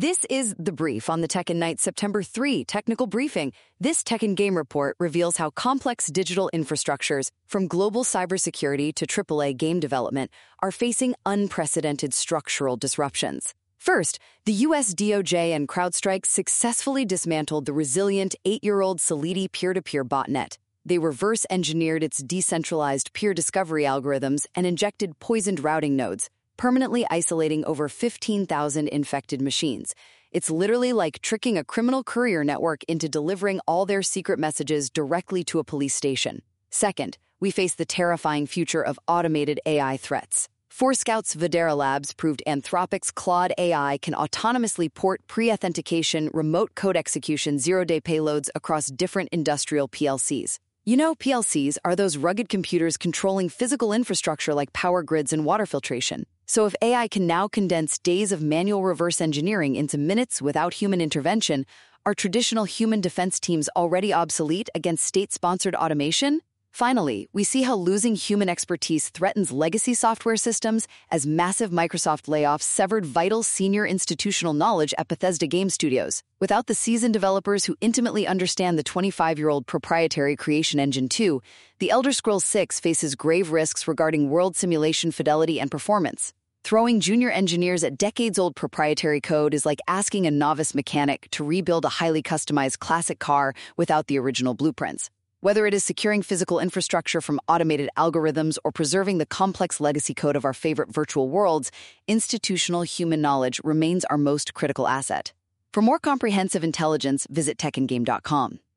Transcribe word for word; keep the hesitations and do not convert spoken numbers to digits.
This is The Brief on the Tech and Night September third technical briefing. This Tech and Game report reveals how complex digital infrastructures, from global cybersecurity to triple A game development, are facing unprecedented structural disruptions. First, the U S D O J and CrowdStrike successfully dismantled the resilient eight-year-old Solidity peer-to-peer botnet. They reverse-engineered its decentralized peer discovery algorithms and injected poisoned routing nodes, permanently isolating over fifteen thousand infected machines. It's literally like tricking a criminal courier network into delivering all their secret messages directly to a police station. Second, we face the terrifying future of automated A I threats. Forescout's Videra Labs proved Anthropic's Claude A I can autonomously port pre-authentication, remote code execution, zero-day payloads across different industrial P L Cs. You know, P L Cs are those rugged computers controlling physical infrastructure like power grids and water filtration. So if A I can now condense days of manual reverse engineering into minutes without human intervention, are traditional human defense teams already obsolete against state-sponsored automation? Finally, we see how losing human expertise threatens legacy software systems as massive Microsoft layoffs severed vital senior institutional knowledge at Bethesda Game Studios. Without the seasoned developers who intimately understand the twenty-five-year-old proprietary Creation Engine two, The Elder Scrolls six faces grave risks regarding world simulation fidelity and performance. Throwing junior engineers at decades-old proprietary code is like asking a novice mechanic to rebuild a highly customized classic car without the original blueprints. Whether it is securing physical infrastructure from automated algorithms or preserving the complex legacy code of our favorite virtual worlds, institutional human knowledge remains our most critical asset. For more comprehensive intelligence, visit tech and game dot com.